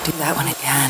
do that one again.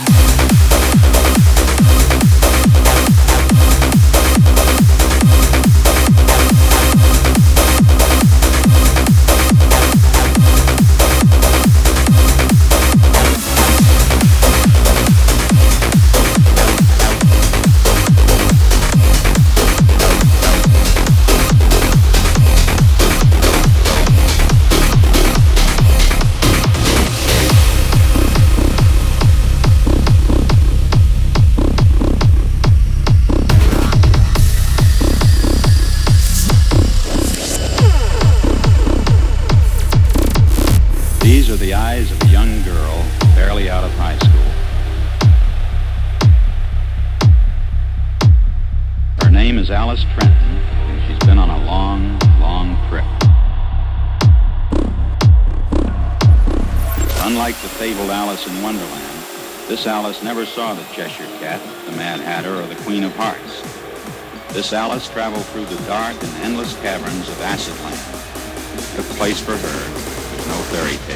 These are the eyes of a young girl barely out of high school. Her name is Alice Trenton, and she's been on a long, long trip. Unlike the fabled Alice in Wonderland, this Alice never saw the Cheshire Cat, the Mad Hatter, or the Queen of Hearts. This Alice traveled through the dark and endless caverns of Acid Land. The place for her was no fairy tale.